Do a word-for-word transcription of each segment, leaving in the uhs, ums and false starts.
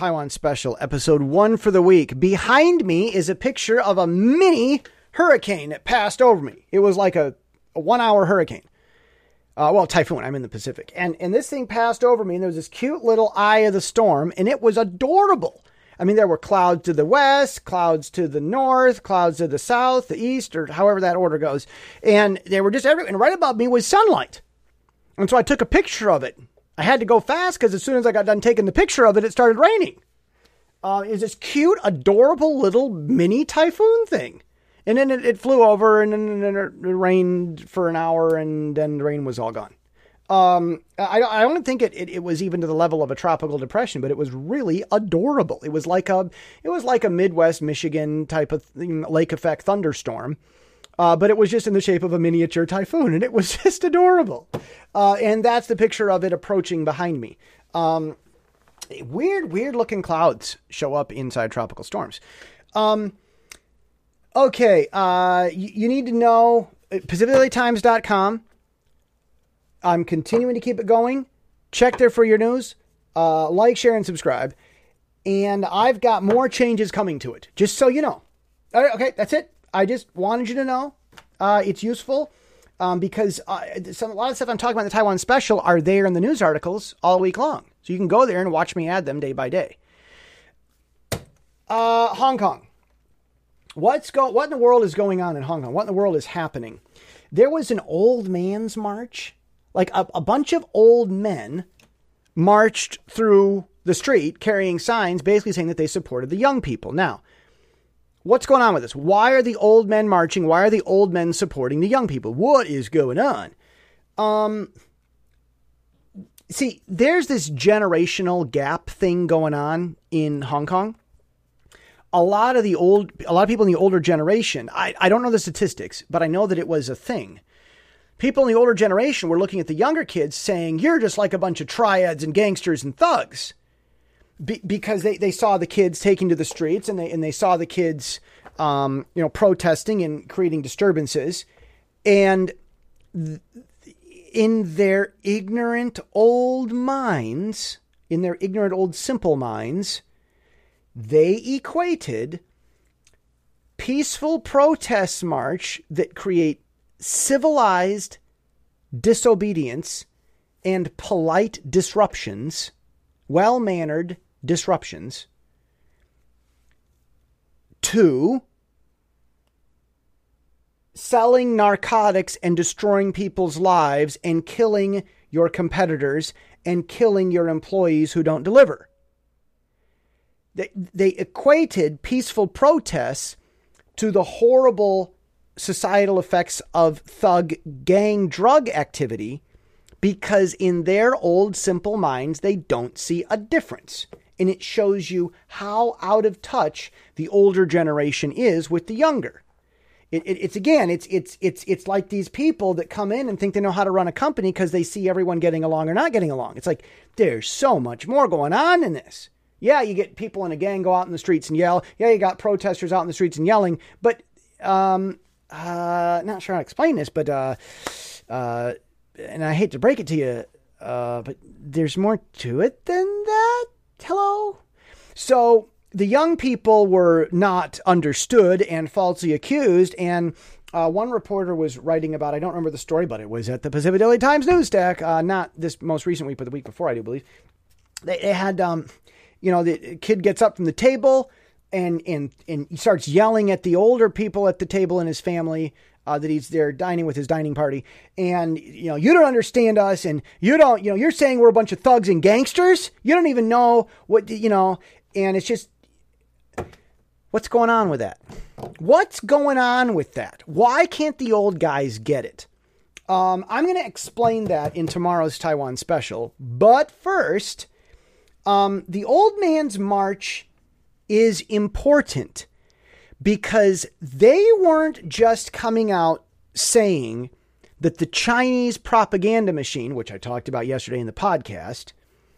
Taiwan Special, episode one for the week. Behind me is a picture of a mini hurricane that passed over me. It was like a, a one-hour hurricane. Uh, well, typhoon. I'm in the Pacific. And, and this thing passed over me, and there was this cute little eye of the storm, and it was adorable. I mean, there were clouds to the west, clouds to the north, clouds to the south, the east, or however that order goes. And they were just everywhere. And right above me was sunlight. And so I took a picture of it. I had to go fast because as soon as I got done taking the picture of it, it started raining. Uh, it's this cute, adorable little mini typhoon thing. And then it, it flew over, and then, and then it rained for an hour, and then the rain was all gone. Um, I, I don't think it, it, it was even to the level of a tropical depression, but it was really adorable. It was like a, it was like a Midwest Michigan type of lake effect thunderstorm. Uh, but it was just in the shape of a miniature typhoon, and it was just adorable. Uh, and that's the picture of it approaching behind me. Um, weird, weird looking clouds show up inside tropical storms. Um, okay. Uh, you, you need to know Pacific Daily Times dot com. I'm continuing to keep it going. Check there for your news. Uh, like, share, and subscribe. And I've got more changes coming to it, just so you know. All right, okay, that's it. I just wanted you to know uh, it's useful um, because uh, some, a lot of stuff I'm talking about in the Taiwan Special are there in the news articles all week long. So you can go there and watch me add them day by day. Uh, Hong Kong. What's go? What in the world is going on in Hong Kong? What in the world is happening? There was an old man's march. Like a, a bunch of old men marched through the street carrying signs basically saying that they supported the young people. Now, what's going on with this? Why are the old men marching? Why are the old men supporting the young people? What is going on? Um, see, there's this generational gap thing going on in Hong Kong. A lot of the old, a lot of people in the older generation, I, I don't know the statistics, but I know that it was a thing. People in the older generation were looking at the younger kids saying, you're just like a bunch of triads and gangsters and thugs. Be- because they, they saw the kids taking to the streets and they and they saw the kids, um, you know, protesting and creating disturbances. And th- in their ignorant old minds, in their ignorant old simple minds, they equated peaceful protest march that create civilized disobedience and polite disruptions, well-mannered disruptions, to selling narcotics and destroying people's lives and killing your competitors and killing your employees who don't deliver. They, they equated peaceful protests to the horrible societal effects of thug gang drug activity because in their old simple minds, they don't see a difference. And it shows you how out of touch the older generation is with the younger. It, it, it's again, it's, it's, it's, it's like these people that come in and think they know how to run a company because they see everyone getting along or not getting along. It's like, there's so much more going on in this. Yeah, you get people in a gang go out in the streets and yell. Yeah, you got protesters out in the streets and yelling, but, um, Uh, not sure how to explain this, but, uh, uh, and I hate to break it to you, uh, but there's more to it than that. Hello? So the young people were not understood and falsely accused. And, uh, one reporter was writing about, I don't remember the story, but it was at the Pacific Daily Times news stack, uh, not this most recent week, but the week before, I do believe. They, they had, um, you know, the kid gets up from the table and, and, and he starts yelling at the older people at the table in his family, uh, that he's there dining with his dining party. And, you know, you don't understand us. And you don't, you know, you're saying we're a bunch of thugs and gangsters. You don't even know what, you know, and it's just, what's going on with that? What's going on with that? Why can't the old guys get it? Um, I'm going to explain that in tomorrow's Taiwan Special. But first, um, the old man's march is important because they weren't just coming out saying that the Chinese propaganda machine, which I talked about yesterday in the podcast,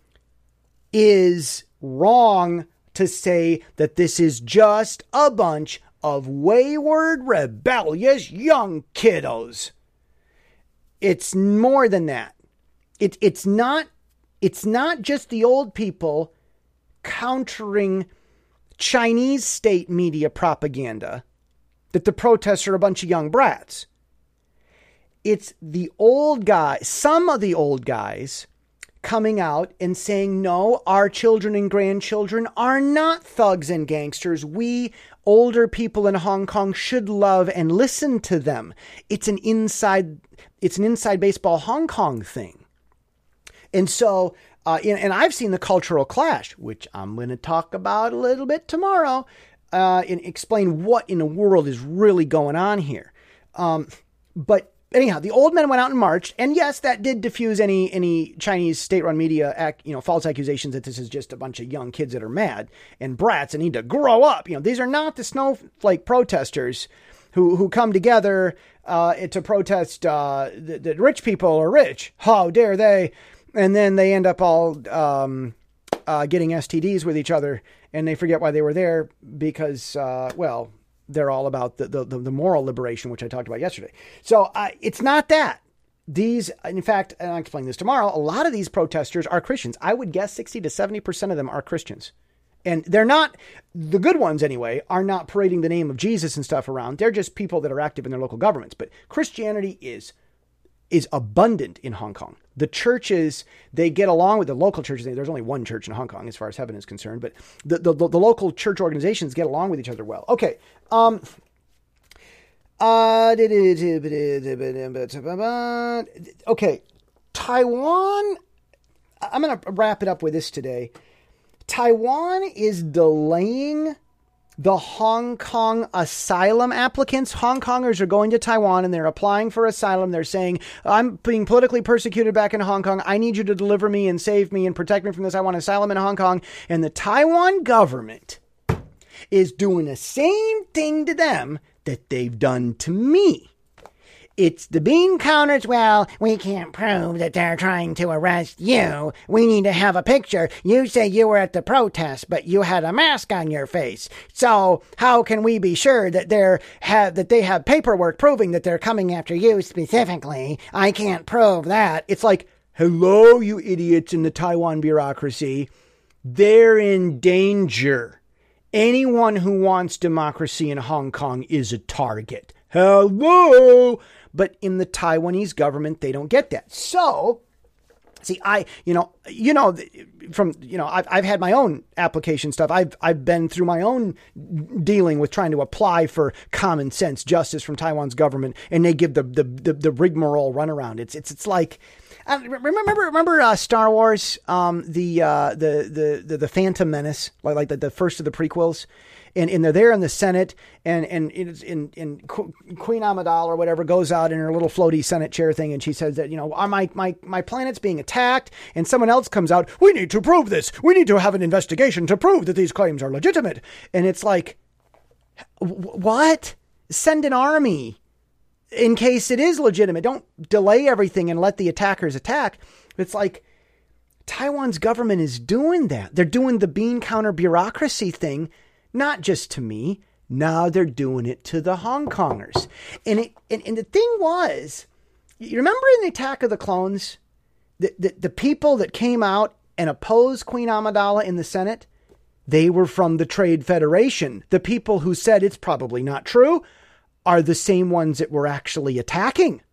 is wrong to say that this is just a bunch of wayward, rebellious young kiddos. It's more than that. It, it's not, it's not just the old people countering Chinese state media propaganda that the protests are a bunch of young brats. It's the old guys, some of the old guys coming out and saying, no, our children and grandchildren are not thugs and gangsters. We older people in Hong Kong should love and listen to them. It's an inside, it's an inside baseball Hong Kong thing. And so, uh, and, and I've seen the cultural clash, which I'm going to talk about a little bit tomorrow, uh, and explain what in the world is really going on here. Um, but anyhow, the old men went out and marched, and yes, that did diffuse any any Chinese state-run media, act, you know, false accusations that this is just a bunch of young kids that are mad and brats and need to grow up. You know, these are not the snowflake protesters who who come together uh, to protest uh, that, that rich people are rich. How dare they? And then they end up all um, uh, getting S T Ds with each other, and they forget why they were there because, uh, well, they're all about the, the, the moral liberation, which I talked about yesterday. So uh, it's not that. These, in fact, and I'll explain this tomorrow, a lot of these protesters are Christians. I would guess sixty to seventy percent of them are Christians. And they're not, the good ones anyway, are not parading the name of Jesus and stuff around. They're just people that are active in their local governments. But Christianity is is abundant in Hong Kong. The churches, they get along with the local churches. There's only one church in Hong Kong as far as heaven is concerned, but the, the, the local church organizations get along with each other well. Okay. Um, uh, okay. Taiwan, I'm going to wrap it up with this today. Taiwan is delaying the Hong Kong asylum applicants. Hong Kongers are going to Taiwan and they're applying for asylum. They're saying, I'm being politically persecuted back in Hong Kong. I need you to deliver me and save me and protect me from this. I want asylum in Hong Kong. And the Taiwan government is doing the same thing to them that they've done to me. It's the bean counters. Well, we can't prove that they're trying to arrest you. We need to have a picture. You say you were at the protest, but you had a mask on your face. So how can we be sure that they're have that they have paperwork proving that they're coming after you specifically? I can't prove that. It's like, hello, you idiots in the Taiwan bureaucracy. They're in danger. Anyone who wants democracy in Hong Kong is a target. Hello. But in the Taiwanese government, they don't get that. So, see, I, you know, you know, from, you know, I've, I've had my own application stuff. I've, I've been through my own dealing with trying to apply for common sense justice from Taiwan's government. And they give the, the, the, the rigmarole runaround. It's, it's, it's like, uh, remember, remember uh, Star Wars, um, the, uh, the, the, the, the Phantom Menace, like, like the, the first of the prequels. And, and they're there in the Senate, and and in, in, in Queen Amidala or whatever goes out in her little floaty Senate chair thing, and she says that, you know, my my my planet's being attacked, and someone else comes out, we need to prove this. We need to have an investigation to prove that these claims are legitimate. And it's like, what? Send an army in case it is legitimate. Don't delay everything and let the attackers attack. It's like Taiwan's government is doing that. They're doing the bean counter bureaucracy thing. Not just to me. Now they're doing it to the Hong Kongers. And it and, and the thing was, you remember in the Attack of the Clones, the, the, the people that came out and opposed Queen Amidala in the Senate, they were from the Trade Federation. The people who said it's probably not true are the same ones that were actually attacking.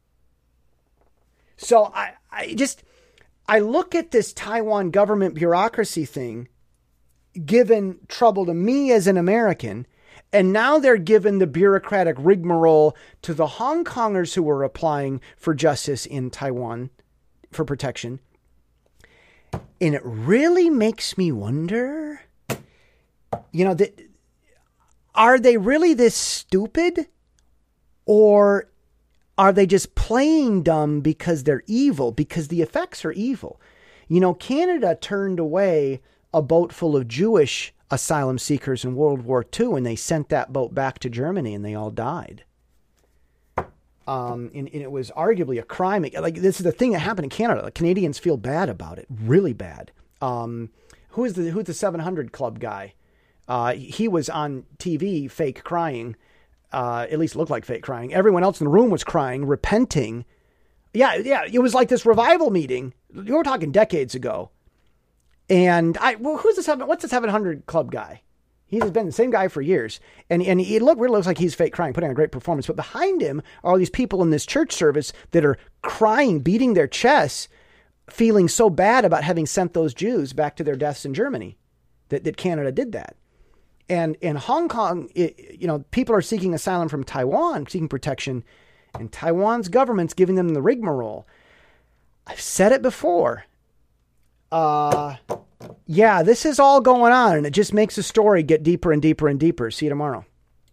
So I, I just, I look at this Taiwan government bureaucracy thing, given trouble to me as an American, and now they're given the bureaucratic rigmarole to the Hong Kongers who were applying for justice in Taiwan for protection. And it really makes me wonder, you know, that are they really this stupid, or are they just playing dumb because they're evil, because the effects are evil? You know, Canada turned away a boat full of Jewish asylum seekers in World War Two, and they sent that boat back to Germany, and they all died. Um, and, and it was arguably a crime. Like, this is the thing that happened in Canada. The Canadians feel bad about it, really bad. Um, who is the who's the seven hundred Club guy? Uh, he was on T V fake crying. Uh, at least looked like fake crying. Everyone else in the room was crying, repenting. Yeah, yeah. It was like this revival meeting. You were talking decades ago. And I, well, who's this? What's the seven hundred Club guy? He's been the same guy for years. And and he look, really looks like he's fake crying, putting on a great performance. But behind him are all these people in this church service that are crying, beating their chests, feeling so bad about having sent those Jews back to their deaths in Germany, that, that Canada did that. And in Hong Kong, it, you know, people are seeking asylum from Taiwan, seeking protection, and Taiwan's government's giving them the rigmarole. I've said it before. Uh, yeah, this is all going on, and it just makes the story get deeper and deeper and deeper. See you tomorrow.